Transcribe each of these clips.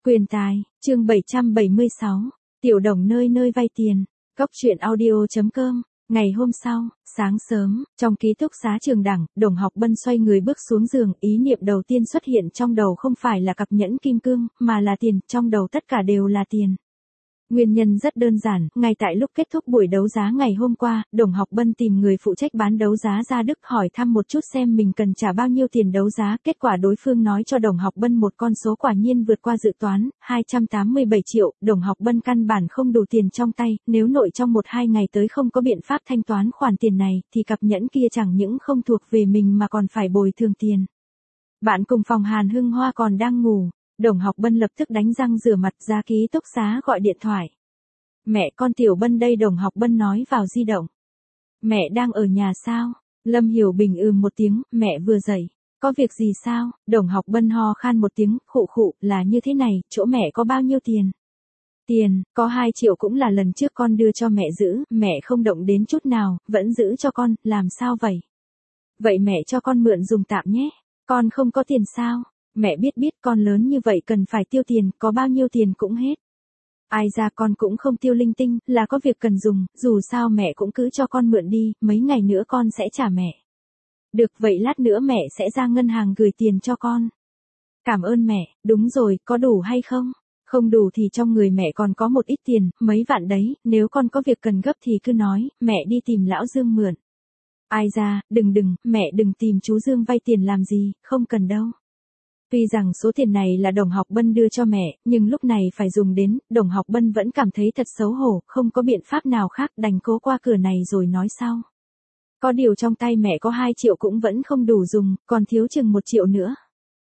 Quyền tài, chương 776, Tiểu Đồng nơi nơi vay tiền. Cóc truyện audio.com. Ngày hôm sau, sáng sớm, trong ký túc xá trường đẳng, Đồng Học Bân xoay người bước xuống giường, ý niệm đầu tiên xuất hiện trong đầu không phải là cặp nhẫn kim cương, mà là tiền, trong đầu tất cả đều là tiền. Nguyên nhân rất đơn giản, ngay tại lúc kết thúc buổi đấu giá ngày hôm qua, Đồng Học Bân tìm người phụ trách bán đấu giá ra Đức hỏi thăm một chút xem mình cần trả bao nhiêu tiền đấu giá, kết quả đối phương nói cho Đồng Học Bân một con số quả nhiên vượt qua dự toán, 287 triệu, Đồng Học Bân căn bản không đủ tiền trong tay, nếu nội trong 1-2 ngày tới không có biện pháp thanh toán khoản tiền này, thì cặp nhẫn kia chẳng những không thuộc về mình mà còn phải bồi thường tiền. Bạn cùng phòng Hàn Hưng Hoa còn đang ngủ. Đồng Học Bân lập tức đánh răng rửa mặt ra ký túc xá gọi điện thoại. Mẹ con Tiểu Bân đây, Đồng Học Bân nói vào di động. Mẹ đang ở nhà sao? Lâm Hiểu Bình một tiếng, mẹ vừa dậy. Có việc gì sao? Đồng Học Bân ho khan một tiếng, khụ khụ, là như thế này, chỗ mẹ có bao nhiêu tiền? Tiền, có 2 triệu cũng là lần trước con đưa cho mẹ giữ, mẹ không động đến chút nào, vẫn giữ cho con, làm sao vậy? Vậy mẹ cho con mượn dùng tạm nhé, con không có tiền sao? Mẹ biết con lớn như vậy cần phải tiêu tiền, có bao nhiêu tiền cũng hết. Ai ra con cũng không tiêu linh tinh, là có việc cần dùng, dù sao mẹ cũng cứ cho con mượn đi, mấy ngày nữa con sẽ trả mẹ. Được vậy lát nữa mẹ sẽ ra ngân hàng gửi tiền cho con. Cảm ơn mẹ, đúng rồi, có đủ hay không? Không đủ thì trong người mẹ còn có một ít tiền, mấy vạn đấy, nếu con có việc cần gấp thì cứ nói, mẹ đi tìm lão Dương mượn. Ai ra, đừng, mẹ đừng tìm chú Dương vay tiền làm gì, không cần đâu. Tuy rằng số tiền này là Đồng Học Bân đưa cho mẹ, nhưng lúc này phải dùng đến, Đồng Học Bân vẫn cảm thấy thật xấu hổ, không có biện pháp nào khác, đành cố qua cửa này rồi nói sau. Có điều trong tay mẹ có 2 triệu cũng vẫn không đủ dùng, còn thiếu chừng 1 triệu nữa.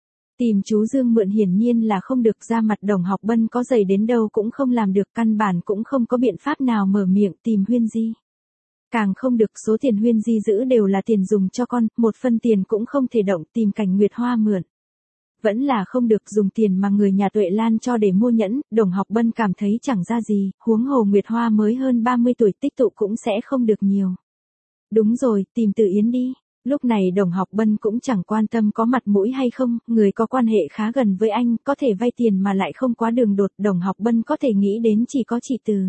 Tìm chú Dương mượn hiển nhiên là không được, ra mặt Đồng Học Bân có dày đến đâu cũng không làm được, căn bản cũng không có biện pháp nào mở miệng tìm Huyên Di. Càng không được, số tiền Huyên Di giữ đều là tiền dùng cho con, một phân tiền cũng không thể động, tìm Cảnh Nguyệt Hoa mượn. Vẫn là không được, dùng tiền mà người nhà Tuệ Lan cho để mua nhẫn, Đồng Học Bân cảm thấy chẳng ra gì, huống hồ Nguyệt Hoa mới hơn 30 tuổi, tích tụ cũng sẽ không được nhiều. Đúng rồi, tìm Từ Yến đi. Lúc này Đồng Học Bân cũng chẳng quan tâm có mặt mũi hay không, người có quan hệ khá gần với anh, có thể vay tiền mà lại không quá đường đột, Đồng Học Bân có thể nghĩ đến chỉ có chị Từ.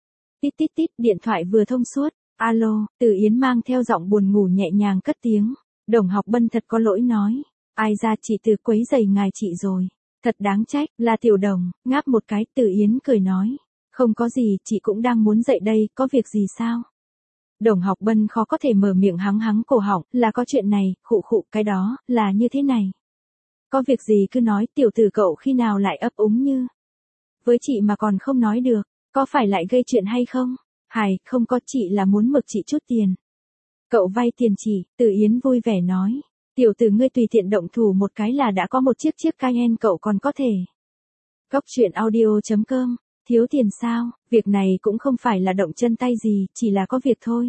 Tít, điện thoại vừa thông suốt, alo, Từ Yến mang theo giọng buồn ngủ nhẹ nhàng cất tiếng. Đồng Học Bân thật có lỗi nói. Ai ra, chị Từ quấy rầy ngài chị rồi. Thật đáng trách, là Tiểu Đồng, ngáp một cái, Từ Yến cười nói. Không có gì, chị cũng đang muốn dậy đây, có việc gì sao? Đồng Học Bân khó có thể mở miệng, hắng cổ họng, là có chuyện này, khụ, cái đó, là như thế này. Có việc gì cứ nói, tiểu tử cậu khi nào lại ấp úng như. Với chị mà còn không nói được, có phải lại gây chuyện hay không? Không có, chị là muốn mực chị chút tiền. Cậu vay tiền chị, Từ Yến vui vẻ nói. Tiểu tử ngươi tùy tiện động thủ một cái là đã có một chiếc Cayenne, cậu còn có thể. Cóc truyện audio.com. Thiếu tiền sao? Việc này cũng không phải là động chân tay gì, chỉ là có việc thôi.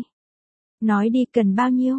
Nói đi, cần bao nhiêu?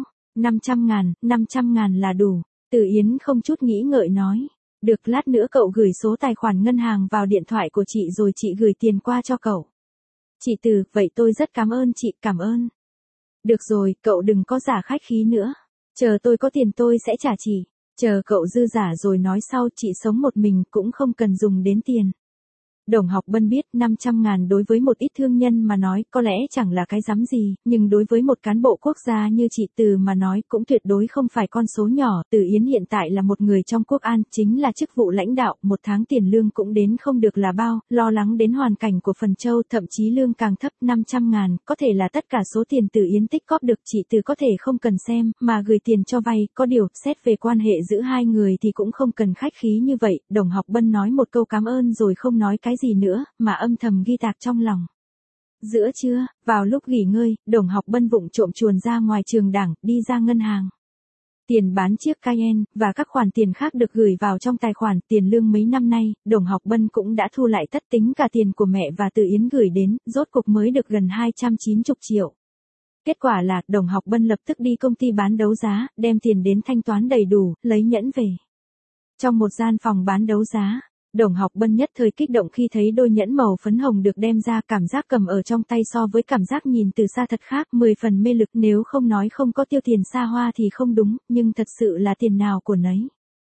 500.000 là đủ. Từ Yến không chút nghĩ ngợi nói. Được, lát nữa cậu gửi số tài khoản ngân hàng vào điện thoại của chị rồi chị gửi tiền qua cho cậu. Chị Từ, vậy tôi rất cảm ơn chị, cảm ơn. Được rồi, cậu đừng có giả khách khí nữa. Chờ tôi có tiền tôi sẽ trả chị. Chờ cậu dư giả rồi nói sau, chị sống một mình cũng không cần dùng đến tiền. Đồng Học Bân biết 500.000 đối với một ít thương nhân mà nói có lẽ chẳng là cái rắm gì, nhưng đối với một cán bộ quốc gia như chị Từ mà nói cũng tuyệt đối không phải con số nhỏ. Từ Yến hiện tại là một người trong Quốc An, chính là chức vụ lãnh đạo, một tháng tiền lương cũng đến không được là bao, lo lắng đến hoàn cảnh của Phần Châu, thậm chí lương càng thấp. 500.000 có thể là tất cả số tiền Từ Yến tích góp được, chị Từ có thể không cần xem, mà gửi tiền cho vay, có điều, xét về quan hệ giữa hai người thì cũng không cần khách khí như vậy. Đồng Học Bân nói một câu cảm ơn rồi không nói cái gì nữa, mà âm thầm ghi tạc trong lòng. Giữa trưa, vào lúc nghỉ ngơi, Đồng Học Bân vụng trộm chuồn ra ngoài trường đẳng, đi ra ngân hàng. Tiền bán chiếc Cayenne, và các khoản tiền khác được gửi vào trong tài khoản, tiền lương mấy năm nay, Đồng Học Bân cũng đã thu lại tất, tính cả tiền của mẹ và Từ Yến gửi đến, rốt cục mới được gần 290 triệu. Kết quả là, Đồng Học Bân lập tức đi công ty bán đấu giá, đem tiền đến thanh toán đầy đủ, lấy nhẫn về. Trong một gian phòng bán đấu giá, Đồng Học Bân nhất thời kích động khi thấy đôi nhẫn màu phấn hồng được đem ra, cảm giác cầm ở trong tay so với cảm giác nhìn từ xa thật khác, 10 phần mê lực, nếu không nói không có tiêu tiền xa hoa thì không đúng, nhưng thật sự là tiền nào của nấy.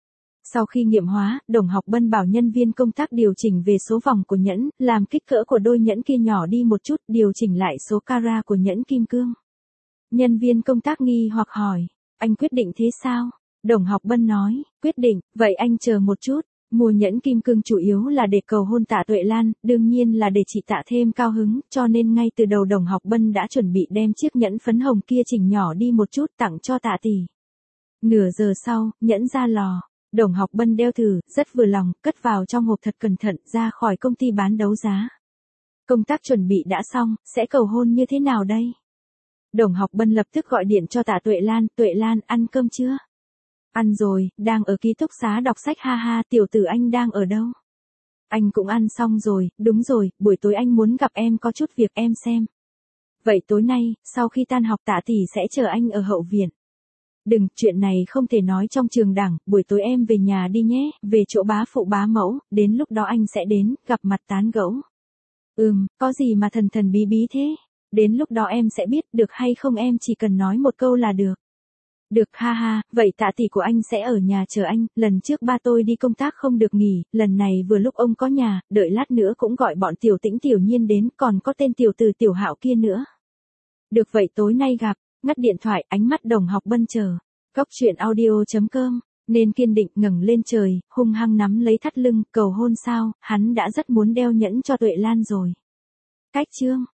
Sau khi nghiệm hóa, Đồng Học Bân bảo nhân viên công tác điều chỉnh về số vòng của nhẫn, làm kích cỡ của đôi nhẫn kia nhỏ đi một chút, điều chỉnh lại số carat của nhẫn kim cương. Nhân viên công tác nghi hoặc hỏi, anh quyết định thế sao? Đồng Học Bân nói, quyết định, vậy anh chờ một chút. Mua nhẫn kim cương chủ yếu là để cầu hôn Tạ Tuệ Lan, đương nhiên là để chị Tạ thêm cao hứng, cho nên ngay từ đầu Đồng Học Bân đã chuẩn bị đem chiếc nhẫn phấn hồng kia chỉnh nhỏ đi một chút tặng cho Tạ tỷ. Nửa giờ sau, nhẫn ra lò. Đồng Học Bân đeo thử, rất vừa lòng, cất vào trong hộp thật cẩn thận, ra khỏi công ty bán đấu giá. Công tác chuẩn bị đã xong, sẽ cầu hôn như thế nào đây? Đồng Học Bân lập tức gọi điện cho Tạ Tuệ Lan ăn cơm chưa? Ăn rồi, đang ở ký túc xá đọc sách ha ha, tiểu tử anh đang ở đâu? Anh cũng ăn xong rồi, đúng rồi, buổi tối anh muốn gặp em có chút việc em xem. Vậy tối nay, sau khi tan học Tạ tỷ sẽ chờ anh ở hậu viện. Đừng, chuyện này không thể nói trong trường đẳng, buổi tối em về nhà đi nhé, về chỗ bá phụ bá mẫu, đến lúc đó anh sẽ đến, gặp mặt tán gẫu. Có gì mà thần thần bí bí thế? Đến lúc đó em sẽ biết, được hay không em chỉ cần nói một câu là được. Được ha ha, vậy Tạ tỷ của anh sẽ ở nhà chờ anh, lần trước ba tôi đi công tác không được nghỉ, lần này vừa lúc ông có nhà, đợi lát nữa cũng gọi bọn Tiểu Tĩnh Tiểu Nhiên đến, còn có tên tiểu tử Tiểu Hạo kia nữa. Được vậy tối nay gặp, ngắt điện thoại, ánh mắt Đồng Học Bân chờ. Góc truyện audio.com, nên kiên định ngẩng lên trời, hung hăng nắm lấy thắt lưng, cầu hôn sao, hắn đã rất muốn đeo nhẫn cho Tuệ Lan rồi. Cách chương